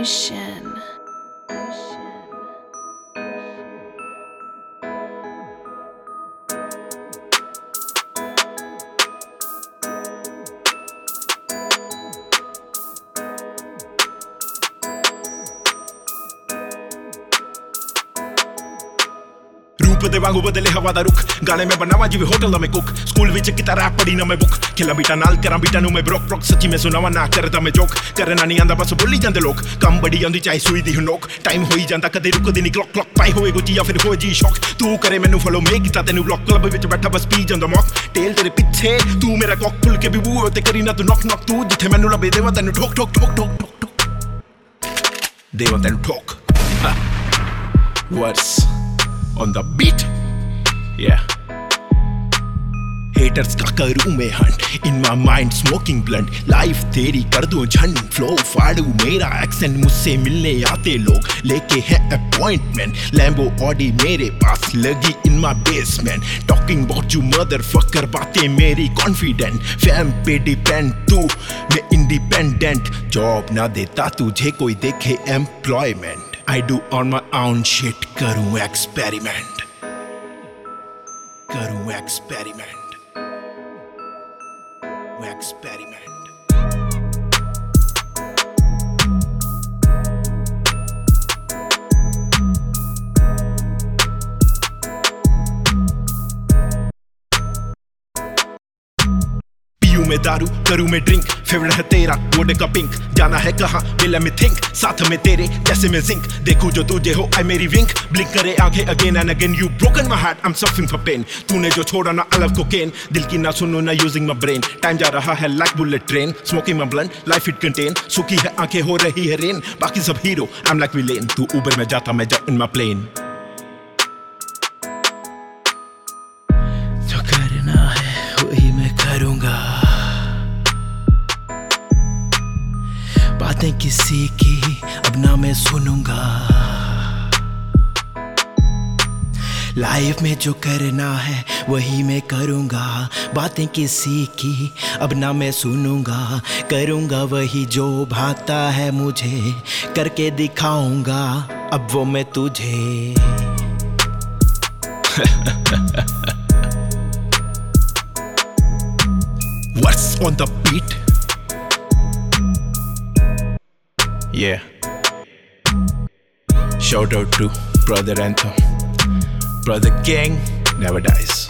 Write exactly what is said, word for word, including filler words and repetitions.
Ocean. रूप दे वांगू बदले हवा दा रुख गाने में बनावा जिवे होटल दा मैं कुक स्कूल विच किता रैप पढ़ी ना मैं बुक खेला बीटा नाल करा बीटा नु मैं ब्रोक ब्रोक सच्ची मैं सुनावा ना करदा मैं जोक करना नहीं आंदा बस बोली जांदे लोग कम बड़ी आंदी चाहे सुई दी नोक टाइम होई जांदा कदे रुकदी नहीं क्लॉक क्लॉक पाई होए गुची या फिर हो जी शॉक तू करे मैनू फॉलो मैं कीता तैनू ब्लॉक क्लब विच बैठा बस पी जांदा मॉक टेल तेरे पीछे तू मेरा कॉक फुल के भी बू ते करी ना तू नॉक नॉक तू जिथे मैनू लबे देवा तैनू ठोक ठोक ठोक ठोक ठोक ठोक देवा तैनू ठोक What's on the beat? Yeah. Haters का करूँ मैं hunt in my mind smoking blunt life तेरी कर दूँ झंड flow फाड़ू मेरा accent मुझसे मिलने आते लोग लेके हैं appointment Lambo Audi मेरे पास लगी in my basement talking about you motherfucker बातें मेरी confident fam पे depend तू मैं independent job ना देता तुझे कोई देखे employment I do on my own shit करूँ experiment करूँ experiment experiment मैं दारू करूँ मैं ड्रिंक फेवरेट है तेरा वोडे का पिंक जाना है कहाँ विल मी थिंक साथ में तेरे जैसे मैं जिंक देखूं जो तुझे हो आई मेरी विंक ब्लिंक करे आंखें again and again you broken my heart I am suffering for pain तूने जो छोड़ा ना अलग कोकेन दिल की ना सुनो ना यूजिंग माय ब्रेन टाइम जा रहा है like bullet train smoking my blunt life it contain सुखी है आंखें हो रही है रेन बाकी सब hero I am like villain तू उबर में जाता मैं जाऊं इन माय प्लेन जो करना है वही मैं करूंगा बातें किसी की अब ना मैं सुनूंगा लाइफ में जो करना है वही मैं करूंगा बातें किसी की अब ना मैं सुनूंगा करूंगा वही जो भाता है मुझे करके दिखाऊंगा अब वो मैं तुझे What's on the beat? Yeah. Shout out to Brother Anthem. Brother Gang never dies.